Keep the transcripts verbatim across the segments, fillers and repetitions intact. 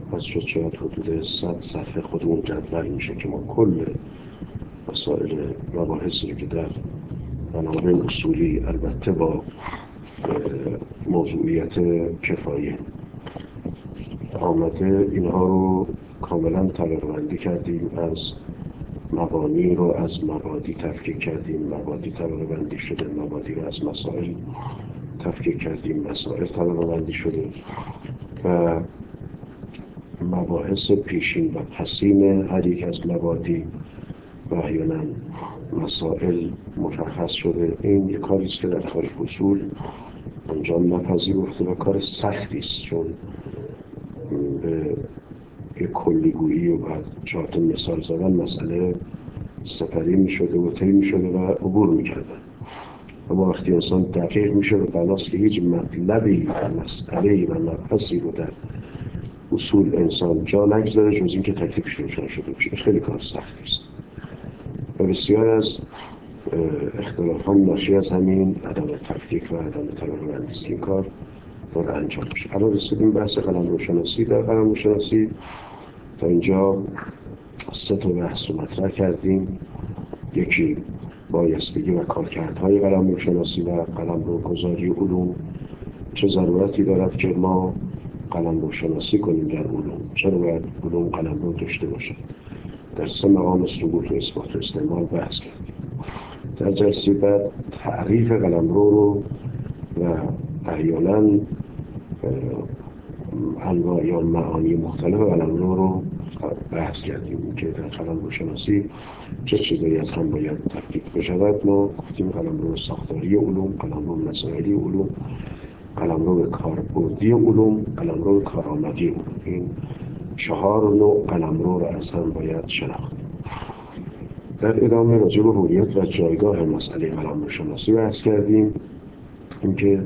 از شد شاید حدود صد صفحه خودمون جدول میشه که ما کل مسائل مباحثی رو که در بنابراین اصولی البته با موضوعیت کفایه آمده اینها رو کاملا طبقه بندی کردیم. از مبانی رو از مبادی تفکیک کردیم، مبادی طبقه بندی شده، مبادی رو از مسائل تفکیک کردیم، مسائل طبقه بندی شده و مباحث پیشین و پسین هر یک از مبادی و احیانا مسائل مشخص شده. این یک کاری است که در تاریخ اصول انجام نپذیرفته و کار سختی است، چون به یک کلیگویی و بعد چهار تا مثال زدن مسئله سپری می شده و طی می شده و عبور می کردن. اما وقتی انسان دقیق می شده بناست که هیچ مطلبی مسئله و مبحثی رو در اصول انسان جا نگذاره جز این که تکلیفش روشن شده باشه. خیلی کار سختی است و بسیار از اختلافات ناشی از همین عدم تفکیک و عدم طبقه بندی است. این کار باید انجام بشه. الان رسیدیم بحث قلمروشناسی. در قلمروشناسی تا اینجا سه تا بحث رو مطرح کردیم. یکی بایستگی و کارکردهای قلمروشناسی و قلمروگذاری علوم، چه ضرورتی دارد که ما قلمروشناسی کنیم در علوم، چرا باید علوم قلمرو داشته باشد. در سه مقام ثبوت و اثبات و استعمال بحث کردیم. در جلسه بعد تعریف قلمرو رو و احیانا انواع یا معانی مختلف قلمرو رو بحث کردیم که در قلمروشناسی چه چیزایی از هم باید تفکیک بشود. ما گفتیم قلمرو ساختاری علوم، قلمرو مسائلی علوم، قلمرو کاربردی علوم، قلمرو کارآمدی علوم. این چهار نوع قلمرو رو از هم باید شناخت. در ادامه راجع به هویت و جایگاه مسئله قلمروشناسی بحث کردیم. اینکه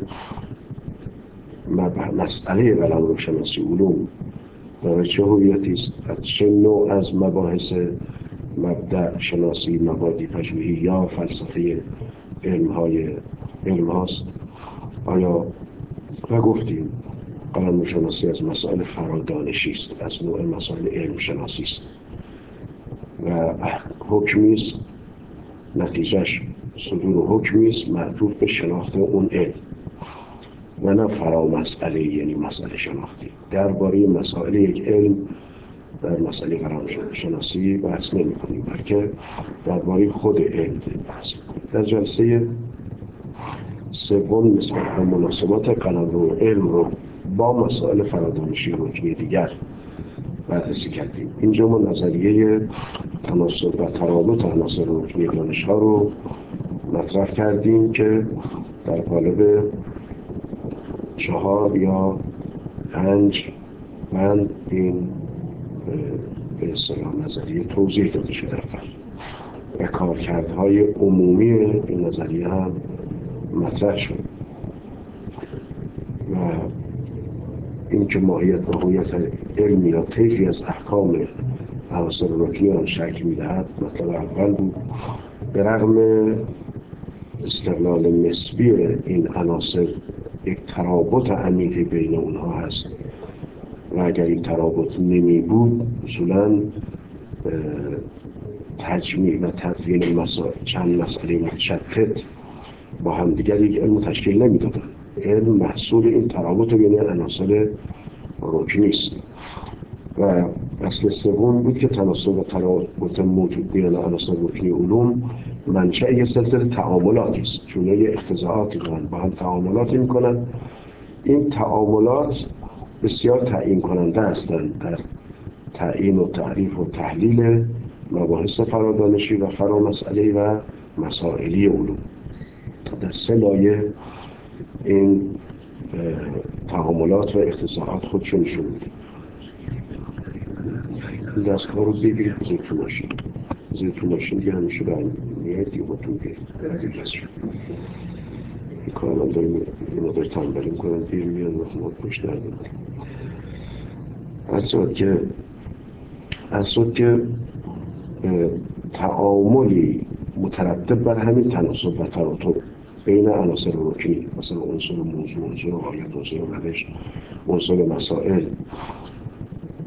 مسئله قلمروشناسی علوم دارای چه هویتی است، از چه نوع از مباحث مبدأ شناسی، مبادی پژوهی یا فلسفه علم‌های علم هاست. آیا و گفتیم قلمروشناسی از مسائل فرادانشی است، از نوع مسائل علم شناسی است و حکمی است، نتیجهش صدور حکمی است معطوف به شناخت اون علم و نه فرا مسئله، یعنی مسئله شناختی. درباره مسائل یک علم در مسئله قلمروشناسی بحث نمی کنیم، بلکه درباره خود علم بحث کنیم. در جلسه سوم نسبت به مناسبات قلمرو علم رو با مسائل فرادانشی رکنی دیگر بررسی کردیم. اینجا ما نظریه تناسب و ترابط عناصر رکنی دانش‌ها رو مطرح کردیم که در قالب چهار یا پنج بند این به اصطلاح نظریه توضیح داده شده اول و کارکردهای عمومی این نظریه هم مطرح شد و اینکه ماهیت و هویت علمی را طیفی از احکام عناصر رکنی آن شکل می‌دهد مطلب اول بود. به رغم استقلال نسبی این عناصر یک ترابط عمیقی بین اونها هست و اگر این ترابط نمی بود اصولاً تجمیع و تدوین مسائل چند مسئله متشتت با هم دیگر یک علم تشکیل نمی دادن. علم محصول این ترابط بین عناصر رکنی است و اصل سوم بود که تناسب و ترابط موجود بین عناصر رکنی علوم منشأ یک سلسله تعاملاتی است، چون یه اختزاعاتی دارن، با هم تعاملاتی میکنن. این تعاملات بسیار تعیین کننده هستند در تعیین و تعریف و تحلیل مباحث فرادانشی و فرامسئله و مسائلی علوم. در سه لایه این تعاملات و اختزاعات خودشون نشون میده. این دستگاه رو بگیرید بزنید تو ماشین، بزنید تو ماشین دیگه همیشه برمی میاد دیگه با تو میگیرید برید دست شد. این کار من داریم این مدار تنبلی میکنن دیر میان و خود پشت نردیم. اصلا که اصلا که تعاملی مترتب بر همین تناسب و تراتب بین عناصر رکنی، مثلا عنصر موضوع، عنصر غایت، عنصر روش، عنصر مسائل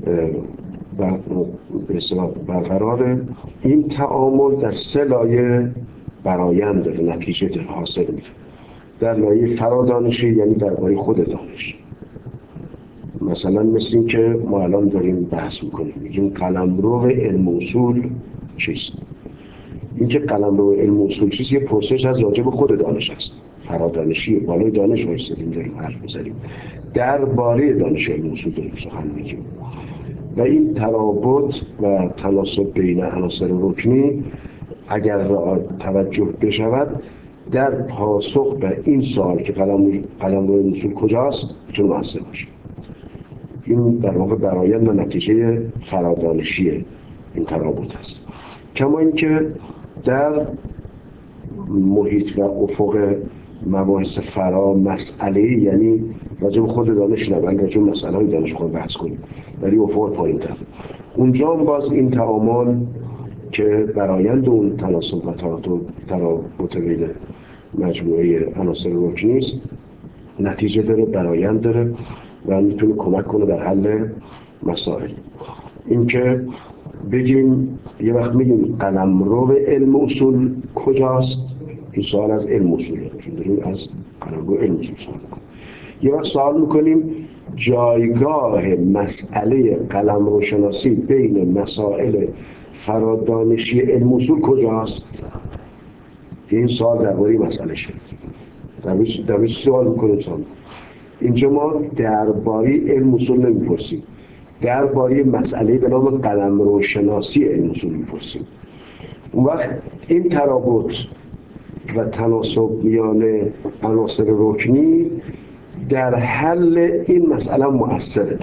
به اصطلاح برقراره. این تعامل در سه لایه برآیند داره، نتیجه داره، حاصل میده. در لایه فرادانشی یعنی درباره خود دانش، مثلا مثل این که ما الان داریم بحث میکنیم، میگیم قلمرو علم اصول چیست. این که قلمرو علم اصول چیست یه پرسش از راجع به خود دانش است. فرادانشی بالای دانش وایسادیم داریم حرف میزنیم، درباره دانش علم اصول داریم سخن میگیم. و این ترابط و تناسب بین عناصر رکنی اگر توجه بشود در پاسخ به این سوال که قلمرو علم اصول کجاست میتونه مؤثر باشه. این در واقع برآیند و نتیجه فرادانشی این ترابط است. کما اینکه در محیط و افق مباحث فرا مسئله، یعنی راجع به خود دانش نه ولی راجع به مسئله های دانش خود بحث کنیم، ولی افق پایین‌تر، اونجا هم باز این تعامل که برآیند اون تناسب و ترابط بین مجموعه عناصر رکنی است نتیجه داره، برآیند داره و میتونه کمک کنه در حل مسائل. این که بگیم یه وقت میگیم قلمرو علم اصول کجاست، این سوال از علم اصوله، چون داریم از قلمرو علم اصول سوال میکنیم. یه وقت سوال میکنیم جایگاه مسئله قلمرو شناسی بین مسائل فرادانشی علم اصول کجاست. این سوال درباره مسئله شد، در بیش سوال میکنیم. سوال اینجا ما درباره علم اصول نمیپرسیم، درباره مسئله به نام قلمرو شناسی علم اصول میپرسیم. اون وقت این ترابط و تناسب میان عناصر رکنی در حل این مسئله مؤثره.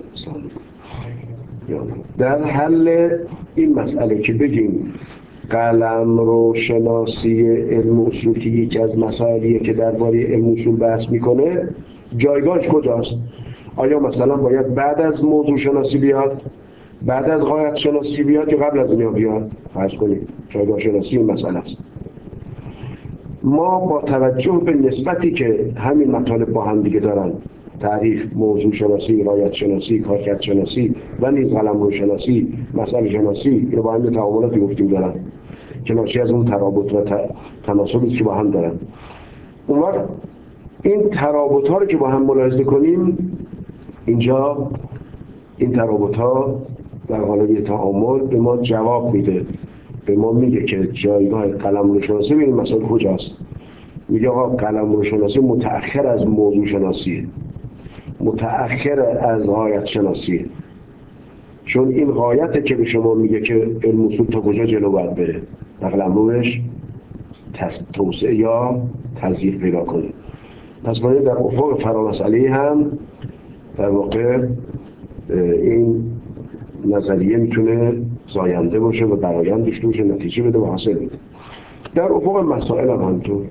در حل این مسئله که بگیم قلمرو شناسی علم اصول که یکی از مسائلیه که درباره علم اصول بحث میکنه جایگاهش کجاست؟ آیا مثلا باید بعد از موضوع شناسی بیاد، بعد از غایت شناسی بیاد، یا قبل از اینها بیاد؟ فرض کنید جایگاه شناسی این مسئله است. ما با توجه به نسبتی که همین مطالب با هم دیگه دارن، تعریف، موضوع شناسی، غایت شناسی، کارکرد شناسی و نیز قلمرو شناسی، مسئله شناسی، اینو با هم تعاملاتی گفتیم دارن که ناشی از اون ترابط و تناسبی است که با هم دارن. اون وقت این ترابط ها رو که با هم ملاحظه کنیم، اینجا این ترابط ها در قالب تعامل به ما جواب میده، به ما میگه که جایگاه قلمرو شناسی ببینید مسائل کجاست. میگه آقا قلمرو شناسی متأخر از موضوع شناسیه، متأخر از غایت شناسیه، چون این غایته که به شما میگه که علم اصول تا کجا جلو باید بره و قلمروش توسعه یا تضییق پیدا کنه. پس باید در افق فرامسئله هم در واقع این نظریه میتونه زاینده باشه و برآیند داشته باشه، نتیجه بده و حاصل بده. در افق مسائل هم همینطور،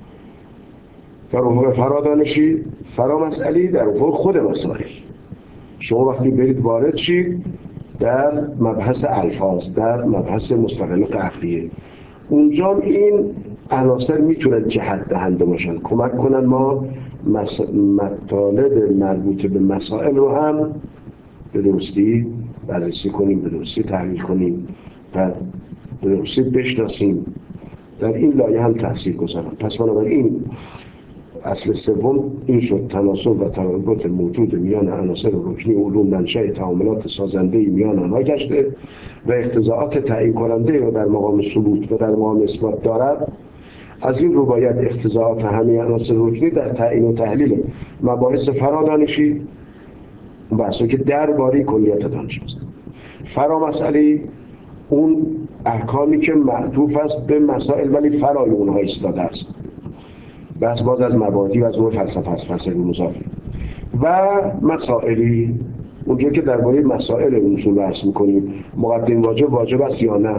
در افق فرادانشی، فرامسئله، در افق خود مسائل. شما وقتی برید وارد شید در مبحث الفاظ، در مبحث مستقلات عقلیه، اونجا این عناصر میتونن جهت دهنده باشن، کمک کنن ما مس... مطالب مربوط به مسائل رو هم به درستی بررسی کنیم، به درستی تحلیل کنیم و به درستی بشناسیم. در این لایه هم تأثیر گذارن. پس بنابراین اصل سوم این شد: تناسب و ترابط موجود میان عناصر رکنی علوم منشأ تعاملات سازنده میان آنها گشته و اقتضاعات تعیین کننده را در مقام ثبوت و در مقام اثبات دارد. از این رو باید اقتضاعات همه عناصر رکنی در تعیین و تحلیل مباحث فرادانشی، بحثی که درباره کلیات دانش است، فرامسئله، اون احکامی که معطوف است به مسائل ولی فرای اونها ایستاده است، بس باز از مبادی و از نوع فلسفه است، فلسفه مضافه، و مسائلی، اونجا که درباره مسائل اصول بحث میکنیم مقدم واجب واجب است یا نه.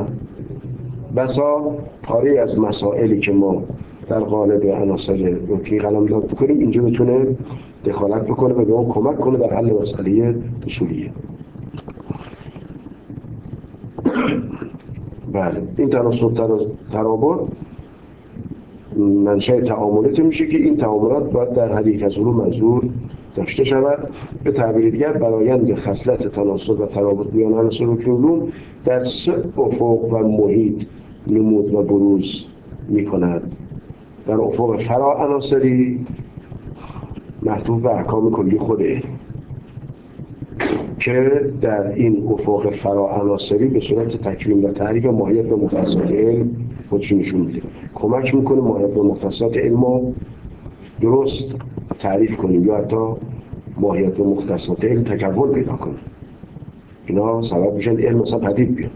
بسا پاره از مسائلی که ما در قالب عناصر رکنی قلمداد بکنیم اینجا میتونه دخالت بکنه و به اون کمک کنه در حل مسئله اصولیه. بله، این تناسب ترابط منشأ تعاملاتی میشه که این تعاملات باید در هر یک از علوم منظور داشته شود. به تعبیر دیگر برآیند خصلت تناسب و ترابط میان عناصر رکن علوم در سه افق و محیط نمود و بروز می‌کند. در افق فرا عناصری محدود به احکام کلی خود علم که در این افق فرا عناصری به صورت تکوین و تعریف ماهیت و مختصات علم خودش نشون میده، کمک میکنه ماهیت و مختصات علم رو درست تعریف کنیم یا حتی ماهیت و مختصات علم تکون پیدا کنه. اینا سبب میشن علم مثلا پدید بیاد.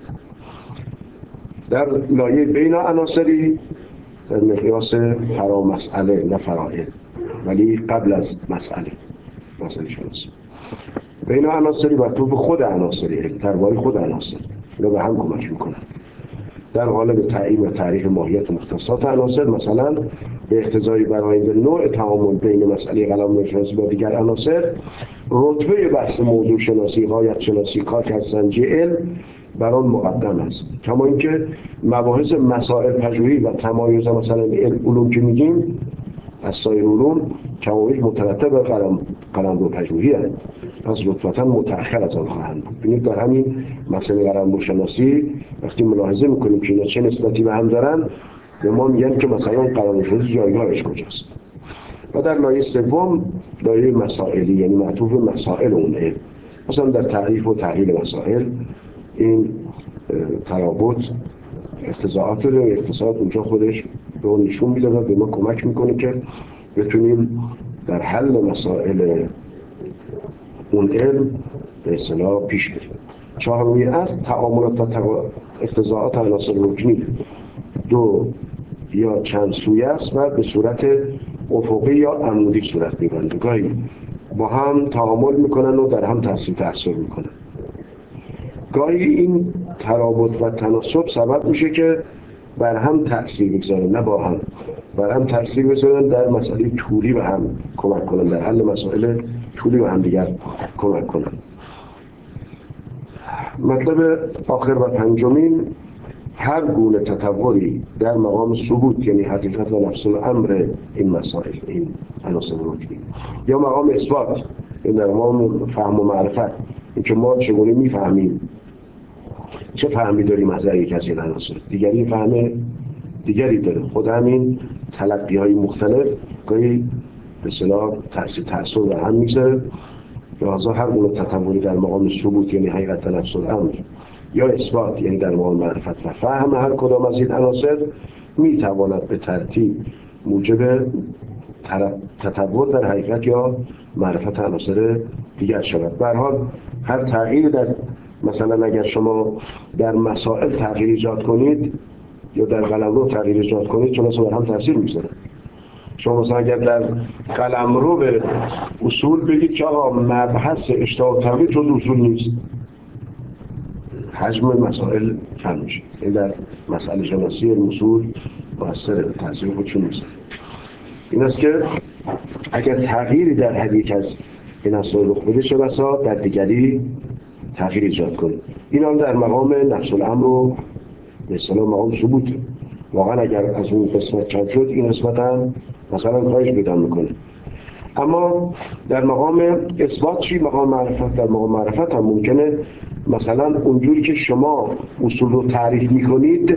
در لایه بین عناصری در مقیاس فرا مسئله نه فرا علم، ولی قبل از مسئله مسئله شناسی. بین عناصری و به خود عناصری علم، درباره خود عناصر اینا به هم کمک میکنن. در قالب تعیین و تعریف ماهیت و مختصات عناصر، مثلا به اقتضای برآیند نوع تعامل بین مسئله قلمرو شناسی با دیگر عناصر، رتبه بحث موضوع شناسی، غایت شناسی، کارکردسنجی علم بر آن مقدم است. کما اینکه مباحث مسائل پژوهی و تمایز مثلا علوم که میگیم از سایر علوم کمابیش مترتب بر قلم قلمرو پژوهی است، پس لطفاً متأخر از آن خواهند بود. ببینید در همین مسئله قلمرو شناسی وقتی ملاحظه میکنیم که اینا چه نسبتی به هم دارن، به ما میگن که مثلا قلمرو شناسی جایگاهش کجاست. و در لایه سوم لایه مسائلی، یعنی معطوف مسائل اون علم، مثلا در تعریف و تحلیل مسائل این ترابط اقتضاعات و اقتصاد اونجا خودش به اون نشون میده و به ما کمک میکنه که بتونیم در حل مسائل اون علم به اصطلاح پیش بریم. چهارمی از تعاملات و اقتضاعات عناصر رکنی دو یا چند سویه است و به صورت افقی یا عمودی صورت می‌گیرند. گاهی با هم تعامل میکنن و در هم تاثیر تأثیر میکنن. گاهی این ترابط و تناسب سبب میشه که بر هم تأثیر بگذارن، نه با هم، بر هم تأثیر بگذارن در مسئله طولی به هم کمک کنن، در حل مسائل طولی به هم دیگر کمک کنن. مطلب آخر و پنجمین، هر گونه تطوری در مقام ثبوت، یعنی حقیقت و نفس الامر این مسائل، این عناصر رکنی، یا مقام اثبات، این در مقام فهم و معرفت، اینکه ما چگونه میفهمیم، چه فهمی داریم از یک از این عناصر، دیگری فهم دیگری داره. خود همین تلقی های مختلف گاهی به اصطلاح تأثیر تأثیر بر هم میگذاره. لذا هر گونه تطوری در مقام ثبوت، یعنی حقیقت و نفس الامر، یا اثبات، یعنی در مقام معرفت و فهم هر کدام از این عناصر، میتواند به ترتیب موجب تطور در حقیقت یا معرفت عناصر دیگر شود. به هر حال هر تغییر در، مثلا اگر شما در مسائل تغییر ایجاد کنید یا در قلمرو تغییر ایجاد کنید، چون اصلا بر هم تاثیر میذاره. شما مثلا اگر در قلمرو به اصول بگید که آقا مبحث اشتباه و تغییر جز اصول نیست، حجم مسائل کم میشه. این در مسئله شناسی اصول مؤثر تاثیر خودشون نیست. این است که اگر تغییری در هر یک از این اصول رخ بده، چه بسا در دیگری تغییر ایجاد کنه. این هم در مقام نفس الامر و به اصطلاح مقام ثبوت. واقعا اگر از اون قسمت کم شد، این قسمت هم مثلا کاهش پیدا میکنه. اما در مقام اثبات چی؟ مقام معرفت. در مقام معرفت هم ممکنه مثلا اونجوری که شما اصول رو تعریف میکنید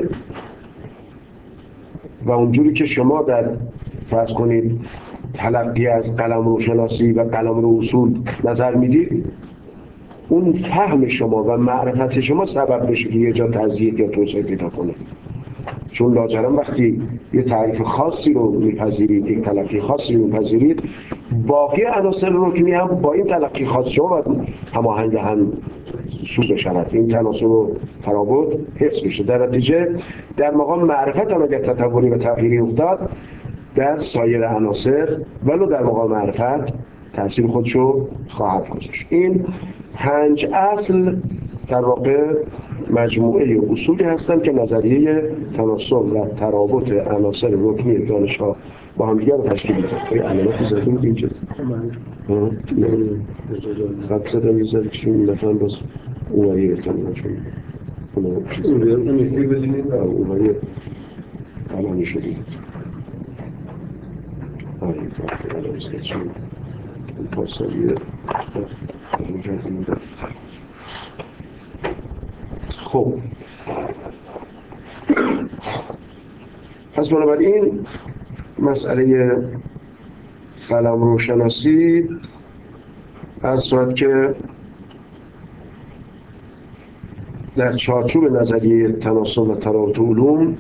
و اونجوری که شما در فرض کنید تلقی از قلمرو شناسی و قلمرو اصول نظر میدید، اون فهم شما و معرفت شما سبب بشه که یه جا تزیید یا توسعه پیدا کنه. چون لاجرم وقتی یه تعریف خاصی رو میپذیرید، یک تلقی خاصی رو میپذیرید، باقی عناصر رکنی هم با این تلقی خاص شما باید هماهنگ هم سو بشود، این تناسب و ترابط حفظ بشه. در نتیجه در مقام معرفت هم اگر تطوری و تغییری افتاد، در سایر عناصر ولو در مقام معرفت تأثیر خودشو خواهد گذاشت. این پنج اصل در واقع مجموعه اصولی هستند که نظریه تناسب و ترابط عناصر رکنی دانش‌ها با هم دیگر تشکیل میدن. این علامتی زده بود اینجا. نه. خط زدم یه ذره چون این دفعه باز اونوری احتمالا چون اونوری علانی شده بود. آره این علامتی زده چون این پاسالیه خب پس بنابراین مسئله قلمرو شناسی از صورت که در چارچوب نظریه تناسب و ترابط علوم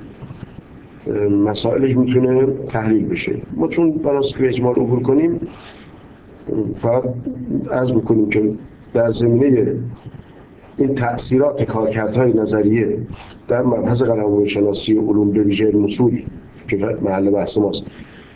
مسائلش میتونه تحلیل بشه. ما چون بناس که به اجمال عبور کنیم فقط عرض میکنیم که در زمینه این تأثیرات کارکردهای نظریه در مبحث قلمرو شناسی و علوم به ویژه علم اصول که محل بحث ماست،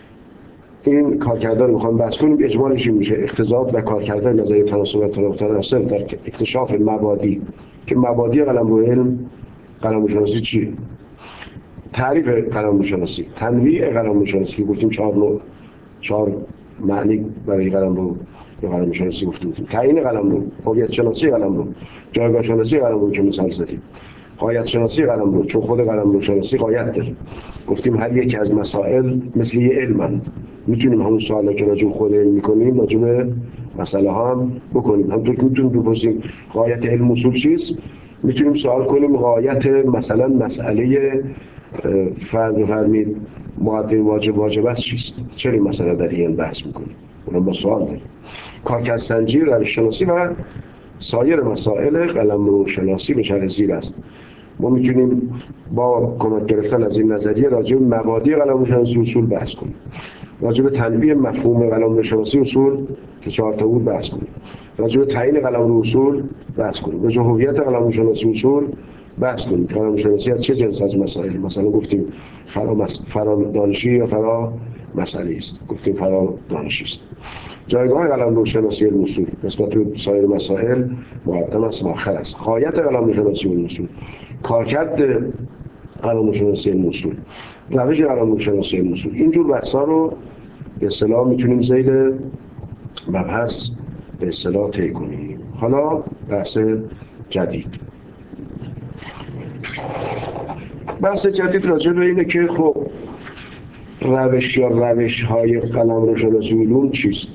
این کارکردها رو میخوام بحث کنیم. اجمالش این میشه اقتضاعات و کارکردهای نظریه تناسب و ترابط تناسب در اکتشاف مبادی، که مبادی قلمرو علم قلمرو شناسی چیه؟ تعریف قلمرو شناسی، تنویع قلمرو شناسی، گفتیم چهار نوع، چهار معنی برای قلمرو یا قلمرو شناسی گفته بودیم. تعیین قلمرو، هویت شناسی قلمرو، جایگاه شناسی قلمرو که مثال زدیم، غایت شناسی قلمرو چون خود قلمرو شناسی غایت داره. گفتیم هر یک از مسائل مثل یه علمند، میتونیم همون سوالا که راجع به خود علم میکنیم راجع به مسئله ها هم بکنیم. همونطور که میتونیم بپرسیم غایت علم اصول چیست، میتونیم سوال کنیم غایت مثلا مسئله فرض بفرمایید مقدمه واجب واجب است چیست، چرا این مسئله در این بحث میکنیم، اونم با سوال داریم. کارکردسنجی، روش شناسی و سایر مسائل قلمرو شناسی به شرح زیر است. ما میتونیم با کمک گرفتن از این نظریه راجع به مبادی قلمرو شناسی اصول بحث کنیم، راجع به تنویع مفهوم قلمرو شناسی اصول که چهار تا بود بحث کنیم، راجع به تعیین قلمرو اصول بحث کنیم، راجع به هویت قلمرو شناسی اصول بحث کنیم. قلمرو شناسی از چه جنس از مسائل، مثلا گفتیم فرا مس... فرا دانشی یا فرا مسئله است، گفتیم فرا دانشی است. جایگاه قلمرو شناسی علم اصول نسبت به سایر مسائل مقدم است و آخر است. غایت قلمرو شناسی علم اصول، کارکرد قلمرو شناسی علم اصول، روش قلمرو شناسی علم اصول، اینجور بحثا رو به اصطلاح میتونیم ذیل مبحث به اصطلاح طی کنیم. حالا بحث جدید، بحث جدید راجع به اینه که خب روش یا روش های قلمرو شناسی علوم چیست؟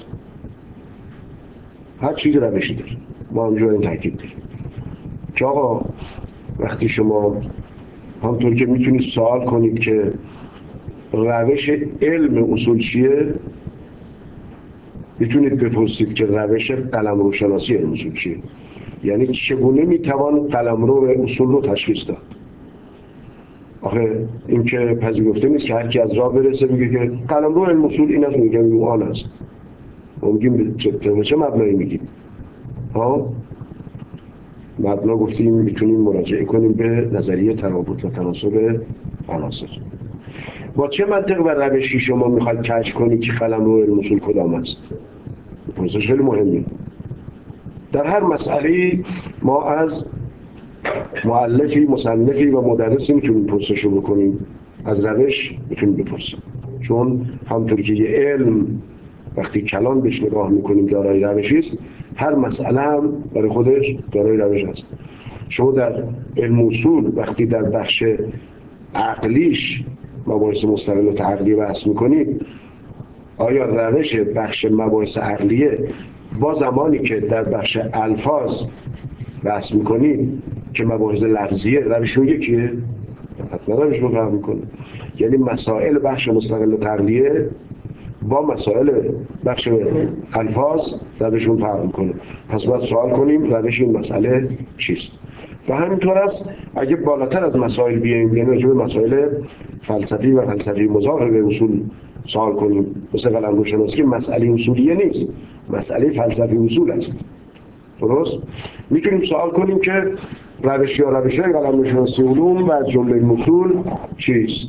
هر چیز روشی داره، ما همجور این تاکید داریم که آقا وقتی شما همطور که میتونید سوال کنید که روش علم اصول چیه، میتونید بپرسید که روش قلمرو شناسی علم اصول چیه، یعنی چگونه میتوان قلمرو و اصول رو تشخیص داد. آخه این که پذیرفته نیست که هر کی از راه برسه میگه که قلمرو علم اصول این است، میگه این آن است. ما میگیم به چه مبنایی میگیم؟ ها مبنا گفتیم میتونیم مراجعه کنیم به نظریه ترابط و تناسب عناصر. با چه منطق و روشی شما میخواید کشف کنید که قلمرو علم اصول کدام است؟ پرسش خیلی مهمه. در هر مسئله ما از مؤلفی، مصنفی و مدرسی میتونیم پرسش رو بکنیم، از روش میتونیم بپرسیم، چون همونطوری که یه علم وقتی کلان بهش نگاه میکنیم دارای روشی است، هر مسئله هم برای خودش دارای روش است. شما در علم اصول وقتی در بخش عقلیش مباحث مستقل و عقلی بحث میکنید، آیا روش بخش مباحث عقلیه با زمانی که در بخش الفاظ بحث میکنید که مباحث لفظیه روشون یکیه؟ حتما روشون فرق میکنه. یعنی مسائل بخش مستقل و عقلیه با مسائل بخش الفاظ روشون فرق میکنه. پس باید سوال کنیم روش این مسئله چیست. و همینطور است اگه بالاتر از مسائل بیاییم، یعنی راجع به مسائل فلسفی و فلسفی مضاف به اصول سوال کنیم، مثل قلمرو شناسی که مسئله اصولیه نیست، مسئله فلسفی اصول است. درست؟ میتونیم سوال کنیم که روش یا روش‌های قلمرو شناسی علوم و از جمله اصول چیست؟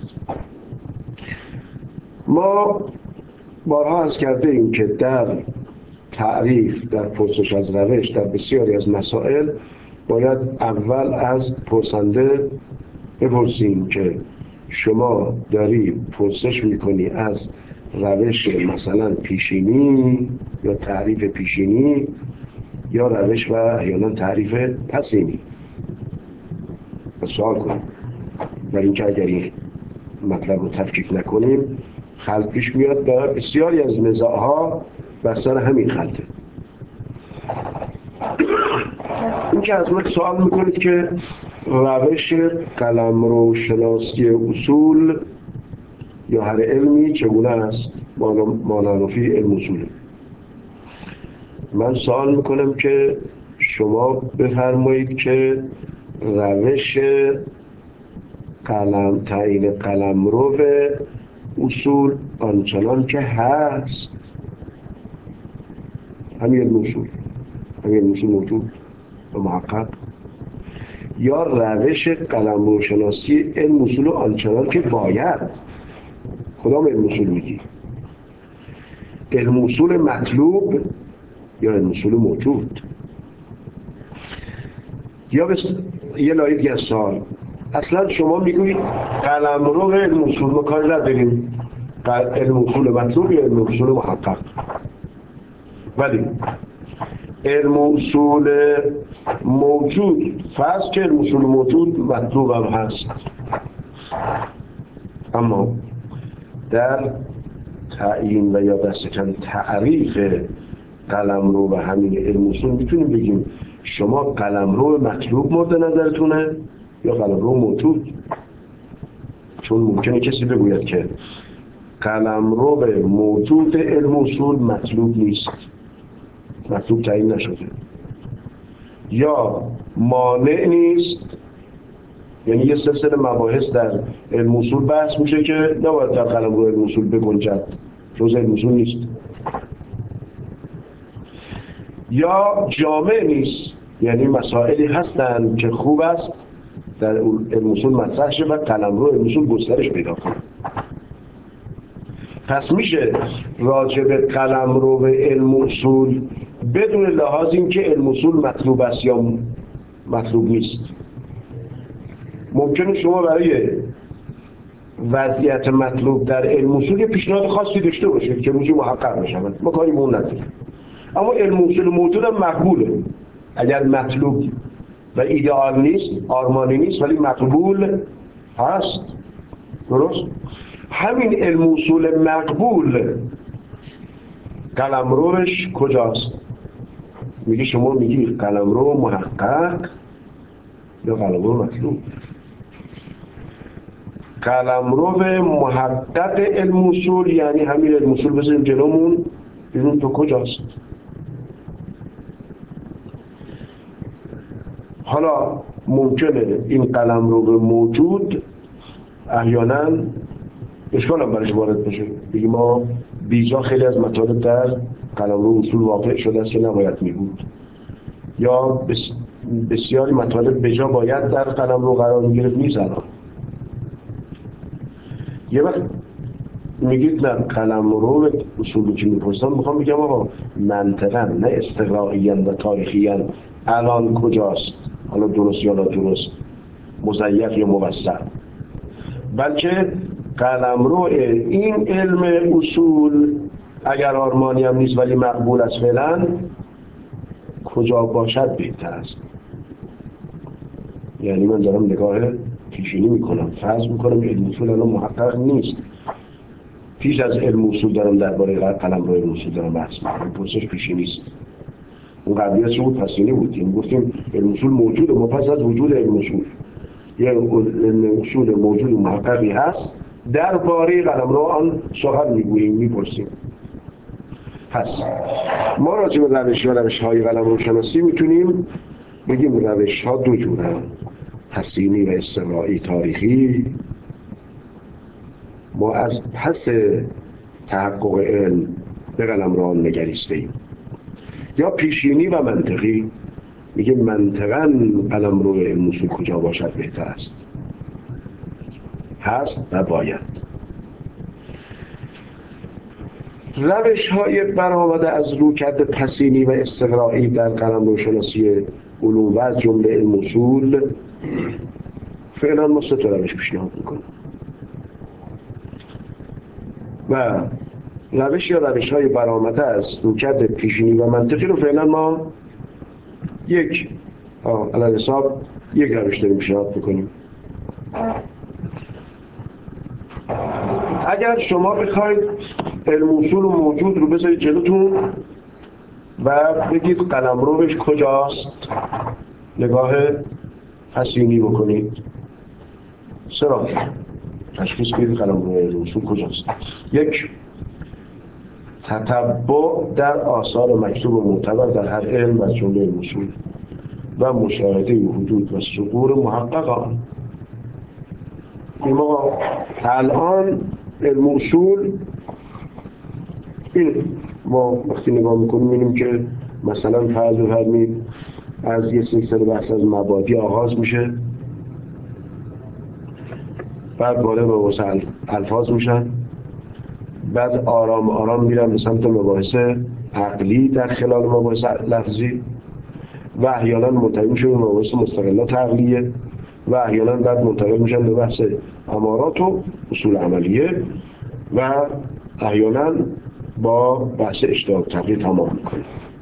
ما بارها عرض کرده ایم که در تعریف، در پرسش از روش، در بسیاری از مسائل باید اول از پرسنده بپرسیم که شما داری پرسش میکنی از روش مثلا پیشینی یا تعریف پیشینی یا روش و احیانا تعریف پسینی. سوال کنیم، برای اینکه اگر این مطلب رو تفکیک نکنیم خلط پیش میاد و بسیاری از نزاع‌ها بر سر همین خطه. این که از من سوال میکنید که روش قلمرو شناسی اصول یا هر علمی چگونه است؟ مانعرفی علم اصوله. من سوال میکنم که شما بفرمایید که روش قلم تعیین قلمرو اصول آنچنان که هست، همین علم اصول همین علم اصول موجود و محقق، یا روش قلمرو شناسی علم اصول آنچنان که باید؟ کدام علم اصول میگی؟ علم اصول مطلوب یا علم اصول موجود؟ یا بس یه لایه دیگه سوال، اصلا شما میگویید قلمرو علم اصول ما کاری نداریم، علم اصول مطلوب یا علم اصول محقق، ولی علم اصول موجود، فرض که علم اصول موجود مطلوب هم هست، اما در تعیین و یا دست کم تعریف قلمرو و همین علم اصول میتونیم بگیم شما قلمرو مطلوب مورد نظرتونه یا قلمرو موجود؟ چون ممکنه کسی بگوید که قلمرو موجود علم اصول مطلوب نیست، مطلوب تعیین نشده، یا مانع نیست، یعنی یه سلسله مباحث در علم اصول بحث میشه که نباید در قلمرو علم اصول بگنجد، جزء علم اصول نیست، یا جامع نیست، یعنی مسائلی هستند که خوب است در علم اصول مطرح شه و قلمرو علم اصول گسترش پیدا کنه. پس میشه راجع به قلمرو و علم اصول بدون لحاظ این که علم اصول مطلوب است یا مطلوب نیست. ممکنه شما برای وضعیت مطلوب در علم اصول یه پیشنهاد خاصی داشته باشید که روزی محقق بشود، ما کاری به اون نداریم، اما علم اصول موجود هم مقبوله، اگر مطلوب و ایدئال نیست، آرمانی نیست، ولی مقبول هست. درست؟ همین علم اصول مقبول قلمروش کجاست؟ میگه شما میگی قلمرو محقق یا قلمرو مطلوب؟ قلمرو محقق علم اصول یعنی همین علم اصول بذاریم جلومون ببینیم تو کجاست. حالا ممکنه این قلمرو موجود احیانا اشکال هم برش وارد بشه، بگیم ما بیجا خیلی از مطالب در قلمرو اصول واقع شده است که نباید می بود، یا بس بسیاری مطالب بجا باید در قلمرو قرار می گرفت نیست. الان یه وقت میگید نه قلمرو اصولی که میپرسم میخوام بگم آقا منطقاً نه استقرائیاً و تاریخیاً الان کجاست، حالا درست یا نادرست، مضیق یا موسع، بلکه قلمرو این علم اصول اگر آرمانی هم نیست ولی مقبول است فعلا کجا باشد بهتر است. یعنی من دارم نگاه پیشینی میکنم، فرض میکنم علم اصول الان محقق نیست، پیش از علم اصول دارم درباره قلمرو علم اصول دارم بحث میکنم، پرسش پیشینی نیست. اون قبلیت چه بود؟ پسینی بود. یعنی گفتیم علم اصول موجوده، ما پس از وجود علم اصول یه علم اصول موجود و محققی هست درباره قلمرو آن سخن میگوییم، میپرسیم. پس ما راجع به روش یا روش های قلمرو شناسی میتونیم بگیم روش ها دو جورن، پسینی و استقرایی تاریخی. ما از پس تحقق علم به قلمرو آن نگریسته ایم، یا پیشینی و منطقی، میگه منطقاً قلمرو علم اصول کجا باشد بهتر است، هست و باید. روش های برآمده از رویکرد پسینی و استقرایی در قلمرو شناسی علوم و از جمله علم اصول فعلا ما سه تا روش پیشنهاد میکنیم و روش یا روش های برآمده از رویکرد پیشینی و منطقی رو فعلا ما یک علی حساب یک روش داریم پیشنهاد میکنیم. اگر شما بخواید علم اصول موجود رو بذارید جلوتون و بگید قلمروش کجاست، نگاه حسینی بکنید، سه راه تشخیص بدید قلمرو علم اصول کجاست. یک، تتبع در آثار مکتوب و معتبر در هر علم و جمله علم اصول و مشاهده حدود و ثغور محقق آن. ما الان علم اصول این ما وقتی نگاه میکنیم می‌بینیم که مثلا فرض بفرمایید از یه سلسله بحث از مبادی آغاز میشه، بعد وارد مباحث الفاظ میشن، بعد آرام آرام میرن به سمت مباحث عقلی در خلال مباحث لفظی و احیانا منتقل میشه به مباحث مستقلات عقلیه و احیانا بعد منتقل میشن به بحث امارات و اصول عملیه و احیانا با بحث اجتهاد تقلید تمام میکنه.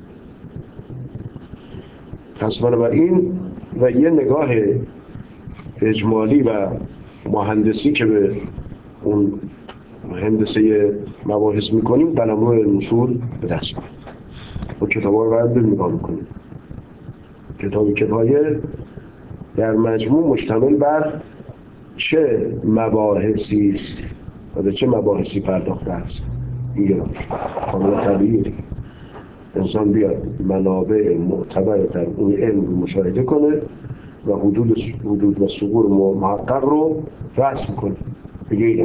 پس بنابراین و یه نگاه اجمالی و مهندسی که به اون هندسه مباحث میکنیم قلمرو علم اصول به دست میاد و کتابا رو باید نگاه میکنیم. کتاب کفایه در مجموع مشتمل بر چه مباحثی است و به چه مباحثی پرداخته است. این یه روش قابل طبیعیه انسان بیاد منابع معتبر در اون علم رو مشاهده کنه و حدود حدود و ثغور محقق رو رسم کنه. بگه این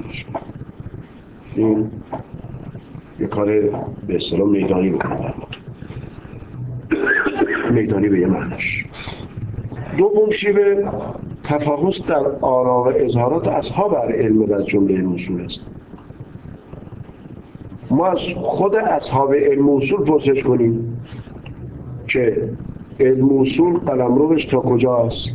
این یه کار به اصطلاح میدانی بکنه، میدانی به یه معنیش. دوم شیوه تفحص در آرا و اظهارات اصحاب علم و جمله علم اصول است. ما از خود اصحاب علم اصول پرسش کنیم که علم اصول قلمروش تا کجاست.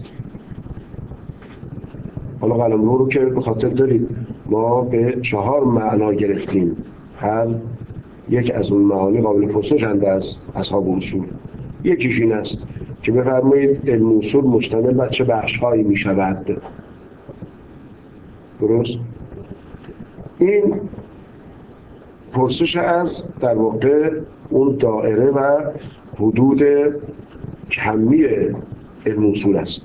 حالا قلمرو رو که به خاطر دارید ما به چهار معنا گرفتیم، هر یک از اون معانی قابل پرسش‌اند از اصحاب اصول. یکیش این است که بفرمایید علم اصول مشتمل بر چه بخش‌هایی می‌شود. درست؟ این پرسش از در واقع اون دائره و حدود کمی علم اصول است.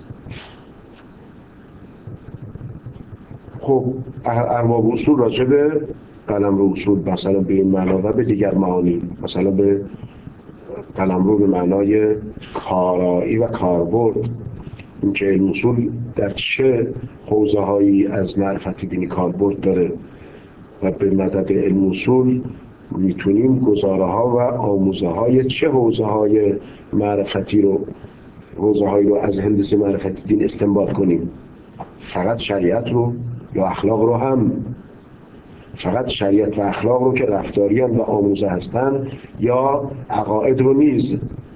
خب ارباب اصول راجع به قلمرو اصول مثلا به این معنا و به دیگر معانی، مثلا به قلمرو به معنای کارایی و کاربرد، اینکه علم اصول در چه حوزه‌هایی از معرفت دینی کاربرد داره و به مدد علم اصول میتونیم گزاره‌ها و آموزه‌های چه حوزه‌های معرفتی رو حوزه‌هایی رو از هندسه معرفت دین استنباط کنیم. فقط شریعت رو یا اخلاق رو هم، فقط شریعت و اخلاق رو که رفتاری و آموزه هستن یا عقاید رو نیز،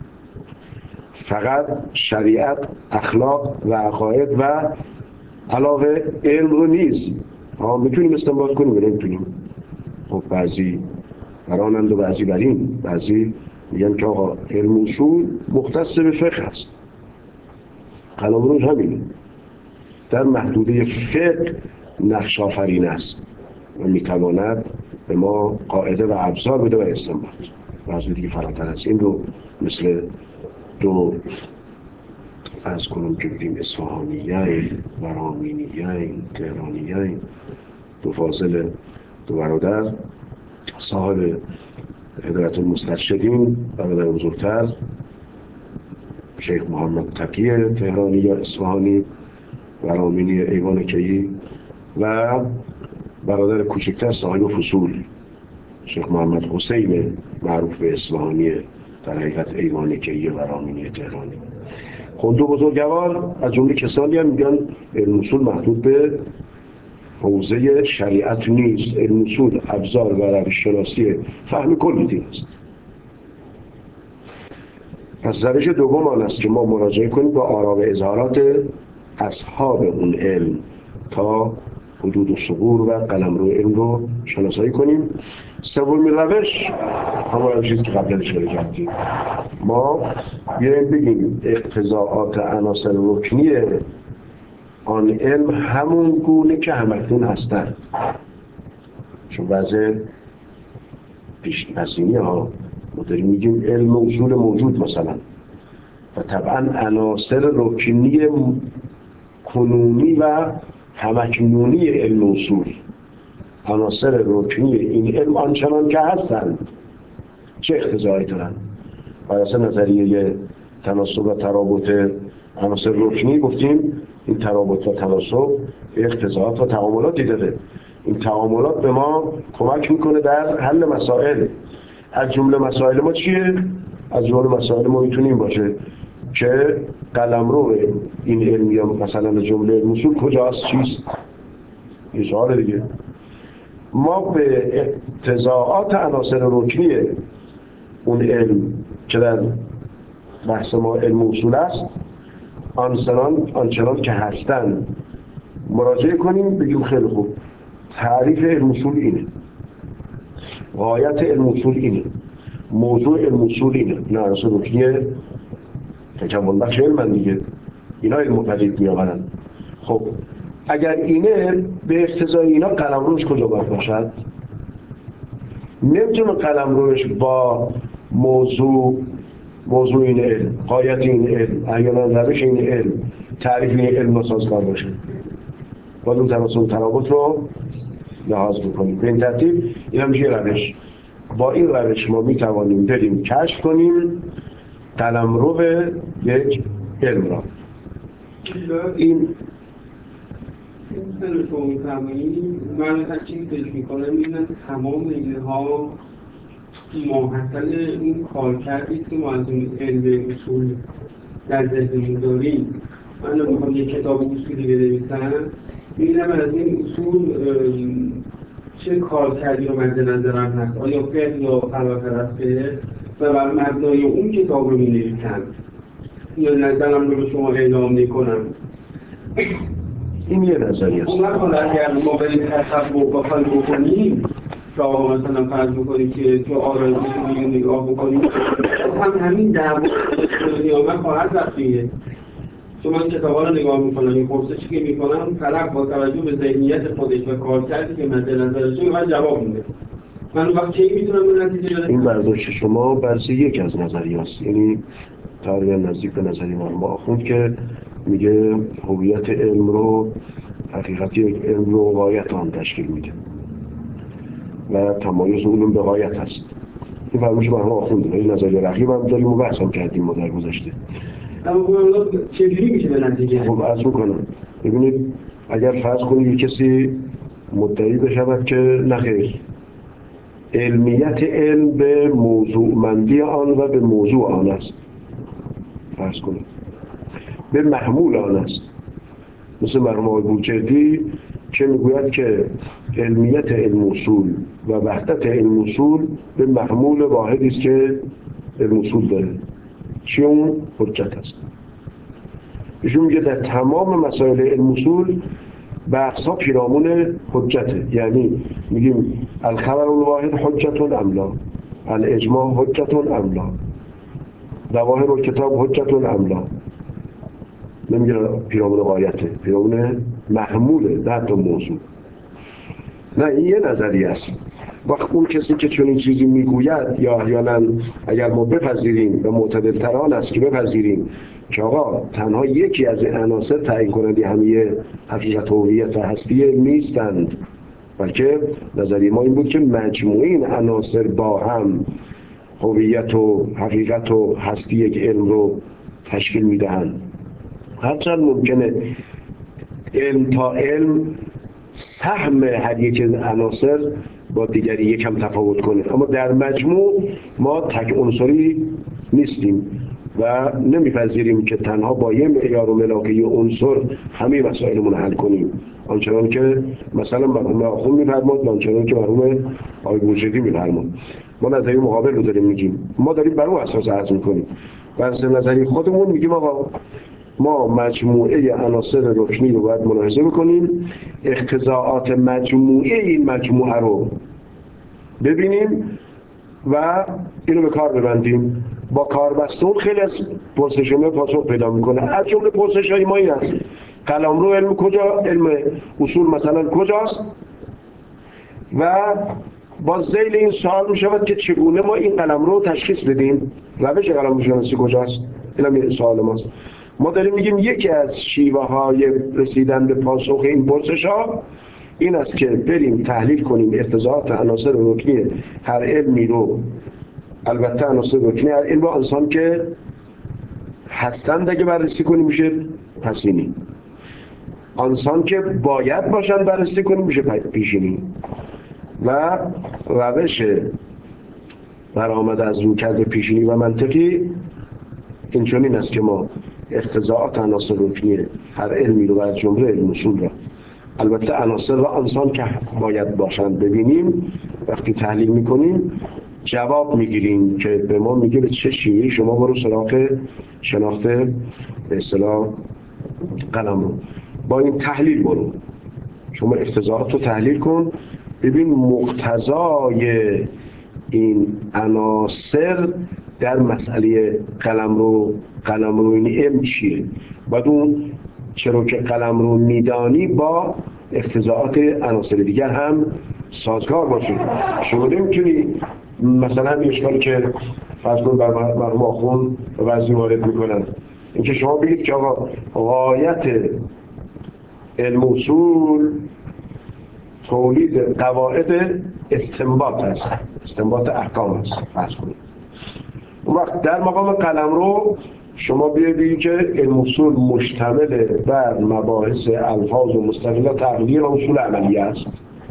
فقط شریعت، اخلاق و عقاید و علاوه علم رو نیز ها میتونیم استنباط کنیم یا نمیتونیم. خب بعضی برانند و بعضی برین، بعضی میگن که آقا علم اصول مختص به فقه است. قلمروش همینه، در محدوده فقه نقش آفرین است و میتواند به ما قاعده و ابزار بده و استنباط. بعضی دیگه فراتر از این رو مثل دو فرض کنم که بگیم اصفهانیین، ورامینیین، تهرانیین، دو فاضل، دو برادر صاحب هدایت المسترشدین، برادر بزرگتر شیخ محمد تقی تهرانی یا اصفهانی، ورامینی ایوان کیی و برادر کوچکتر صاحب فصول شیخ محمد حسین معروف به اصفهانی، در حقیقت ایوان کیی ورامینی تهرانی. خب دو بزرگوار از جمله کسانی هم میگن علم اصول محدود به حوزه شریعت نیست، علم اصول ابزار و روش شناسی فهم کلی دین است. پس روش دوم آن است که ما مراجعه کنیم با آرا و اظهارات اصحاب اون علم تا حدود و ثغور و قلمرو علم رو شناسایی کنیم. سومین روش همون روشی که قبلا اشاره کردیم، ما بیایم بگیم اقتضاعات عناصر رکنی آن علم همون گونه که همکنون هستند. چون وضع پیش‌پسینی ها ما داریم میگیم علم اصول موجود مثلا و طبعا عناصر رکنی کنونی و همکنونی علم اصول، عناصر رکنی این علم آنچنان که هستند چه اقتضایی دارند. و اصلا نظریه تناسب و ترابط عناصر رکنی گفتیم این ترابط و تناسب اقتضاعات و تعاملاتی داره. این تعاملات به ما کمک میکنه در حل مسائل. از جمله مسائل ما چیه؟ از جمله مسائل ما میتونیم باشه که قلمرو این علم یا مثلا جمله علم اصول کجاست، چیست؟ این سوال دیگه. ما به اقتضاعات عناصر رکنی اون علم که در بحث ما علم اصول است آنچنان آنچنان که هستن مراجعه کنیم، بگیم خیلی خوب تعریف علم اصول اینه، غایت علم اصول اینه، موضوع علم اصول اینه. نه عناصر رکنی تکامل بخش علم دیگه، اینا علم پدید میآورن. خب اگر اینه به اقتضای اینا قلمروش کجا باید باشد؟ نمیتونه قلمروش با موضوع موضوع این علم، غایت این علم، احیانا روش این علم، تعریف این علم ناسازگار باشه. باید اون تناسب ترابط رو لحاظ بکنیم. به این ترتیب این هم میشه روش. با این روش ما میتوانیم بریم کشف کنیم قلمرو یک علم را. این این شما میفرمایید من هر چیزی فکر میکنم اینه تمام اینها ماحصل این کارکردی است که ما از اون علم اصول در ذهنمون داریم. من رو میخوام یک کتاب اصولی بنویسم، میبینم از این اصول چه کارکردی رو مد نظرم هست، آیا فعل یا فراتر از فعل، و بر مبنای اون کتاب رو مینویسم یا نظرم رو به شما اعلام میکنم. این یه نظریه است. اون وقت اگر ما بریم تصور بخوایم بکنیم که آقا مثلا فرض بکنیم که تو آرای اصولی رو نگاه بکنیم هم همین دعوا نیامه خواهد رفت دیگه. چون من کتابا رو نگاه میکنم، این پرسشی که میکنم طرف با توجه به ذهنیت خودش و کارکردی که مد نظرشه من جواب میده. من اون وقت کی میتونم به نتیجه برسم؟ این برداشت شما برس یک از نظریه است، یعنی تقریبا نزدیک به نظریه مرحوم آخوند که میگه هویت علم رو، حقیقتی یک علم رو غایت آن تشکیل میده و تمایز علوم به غایت هست. این فرمایش مرحوم آخونده. این نظریه رقیب هم داریم و بحث هم کردیم ما در گذشته. اما چجوری میشه به نتیجه؟ خب عرض میکنم ببینید اگر فرض کنید یک کسی مدعی بشود که نخیر علمیت علم به موضوع مندی آن و به موضوع آن است، فرض کنید به محمول آن است، مثل مرحوم آقای بوجردی که میگوید که علمیت علم اصول و وحدت علم اصول به محمول واحدی است که علم اصول داره، چی اون؟ حجت است. ایشون میگه در تمام مسائل علم اصول بحث ها پیرامون حجته، یعنی میگیم الخبر الواحد حجت ام لا، الاجماع حجت ام لا، ظواهر الکتاب حجت ام لا. نمیگه پیرامون غایته، پیرامون محموله، نه تا موضوع. نه این یه نظریه است. وقت اون کسی که چنین چیزی میگوید یا احیانا اگر ما بپذیریم و معتدل تران است که بپذیریم که آقا تنها یکی از عناصر تعیین کننده همه حقیقت و هویت و هستی نیستند، بلکه نظریه ما این بود که مجموعه این عناصر با هم هویت و حقیقت و هستی یک علم رو تشکیل میدهند. هرچند ممکنه علم تا علم سهم هر یک عناصر با دیگری یکم تفاوت کنه، اما در مجموع ما تک عنصری نیستیم و نمیپذیریم که تنها با یه معیار و ملاکه یه عنصر همه مسائلمون حل کنیم، آنچنان که مثلا مرحوم آخوند میفرماد و آنچنان که مرحوم آقای بوجردی میفرماد. ما نظریه مقابل رو داریم میگیم، ما داریم بر اون اساس عرض میکنیم. بر اساس نظریه خودمون میگیم آقا ما مجموعه عناصر رکنی رو باید ملاحظه بکنیم، اقتضاعات مجموعه این مجموعه رو ببینیم و اینو به کار ببندیم. با کار بستون خیلی از پرسش‌ها پاسخ پیدا میکنه. از جمله پرسش‌های ما این است: قلمرو علم کجا؟ علم اصول مثلا کجاست؟ و با ذیل این سوال می شود که چگونه ما این قلمرو تشخیص بدیم؟ روش قلمرو شناسی کجاست؟ این هم سوال ماست. ما داریم میگیم یکی از شیوه های رسیدن به پاسخ این پرسش ها این است که بریم تحلیل کنیم ارتزاعات عناصر رکنی هر علمی رو، البته عناصر رکنی هر علم رو انسان که هستند اگه بررسی کنیم میشه پسینی، انسان که باید باشن بررسی کنیم میشه پیشینی. و روش برآمد از رویکرد پیشینی و منطقی این چنین است که ما اقتضاعات عناصر رکنی هر علمی رو و از جمله علم اصول را، البته عناصر را انسان که باید باشند ببینیم، وقتی تحلیل میکنیم جواب میگیریم که به ما میگه به چه شیوهی شما برو سراغ شناخت به اصطلاح قلمرو. با این تحلیل برو، شما اقتضاعات رو تحلیل کن، ببین مقتضای این عناصر در مسئله قلمرو قلمروی علم چیه. بعد اون چرا که قلمرو میدانی با اقتضاعات عناصر دیگر هم سازگار باشه. شما نمیتونی مثلا همین اشکالی که فرض کن بر مرحوم آخوند و بعضی وارد میکنن اینکه شما بگید که آقا غایت علم اصول تولید قواعد استنباط است، استنباط احکام است فرض کنید. اون وقت در مقام قلمرو شما بیایید که علم اصول مشتمل بر مباحث الفاظ و مصطلحات عقلیه و اصول عملیه است.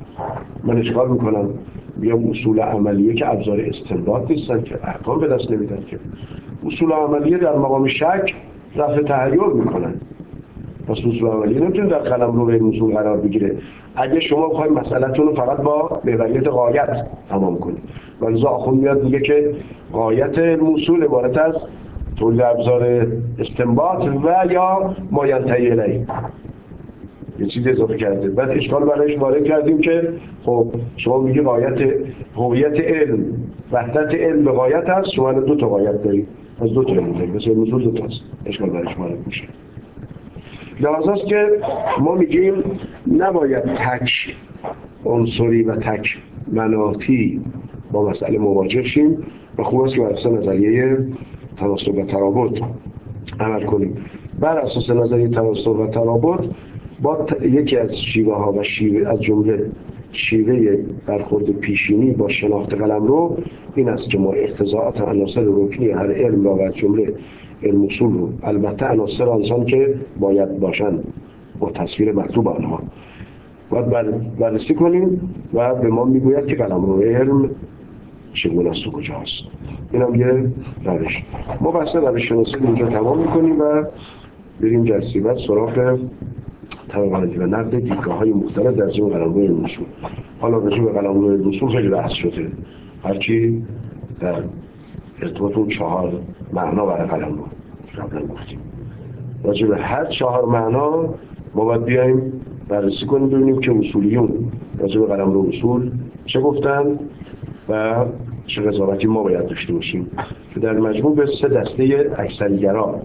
من اشکال میکنم بیام اصول عملیه که ابزار استنباط نیستن که احکام به دست نمیدن که اصول عملیه در مقام شک رفع تحیر میکنن. پس اصول عملیه نمیتونه در قلمرو به اصول قرار بگیره اگه شما بخواید مسئله‌تون رو فقط با محوریت غایت تمام کنید. ولذا آخوند میاد میگه که غایت علم اصول عبارت از تولید ابزار استنباط و یا ما ینتهی الیه. یه چیز اضافه کرده. بعد اشکال برایش وارد کردیم که خب شما میگی غایت هویت علم، وحدت علم به غایت هست، شما دو تا غایت دارید، از دو تا علم دارید، مثلا علم اصول دو تاست. اشکال برایش وارد میشه. لحاظاست که ما میگیم نباید تک عنصری و تک مناطی با مسئله مواجه شیم و خوب است که بر اساس نظریه تناسب و ترابط عمل کنیم. بر اساس نظریه تناسب و ترابط با ت... یکی از شیوه ها و شیوه از جمله شیوه برخورد پیشینی با شناخت قلمرو این است که ما اقتضاعات عناصر رکنی هر علم را و از جمله علم اصول رو، البته عناصر آنسان که باید باشند با تصویر مکتوب آنها باید بر... بررسی کنیم و به ما میگوید که قلمرو علم چگونه است و کجاست. این هم یه روش. ما بحث روش شناسی اینجا تمام میکنیم و بریم جلسه بعد سراغ طبقه‌بندی و نقد دیدگاه‌های مختلف در زمین قلمرو علم اصول. حالا راجع به قلمرو علم اصول خیلی بحث شده، هرچی در ارتباط اون چهار معنا برای قلمرو قبلا گفتیم. راجع به هر چهار معنا ما باید بیایم بررسی کنیم ببینیم که اصولیون راجع به قلمرو اصول چه گفتن و چه قضاوتی ما باید داشته باشیم که در مجموع به سه دسته اکثری‌گرا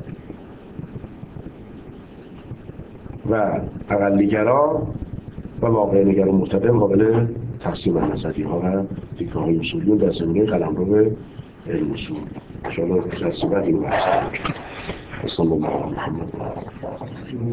و اقلی‌گرا و واقع‌نگر و متدین قابل تقسیم نظریه‌ها و دیدگاه‌های اصولیون در زمینه قلمرو به علم اصول. ان شاءالله جلسه بعد اینو بحث کنیم. صلی الله علیه و محمد.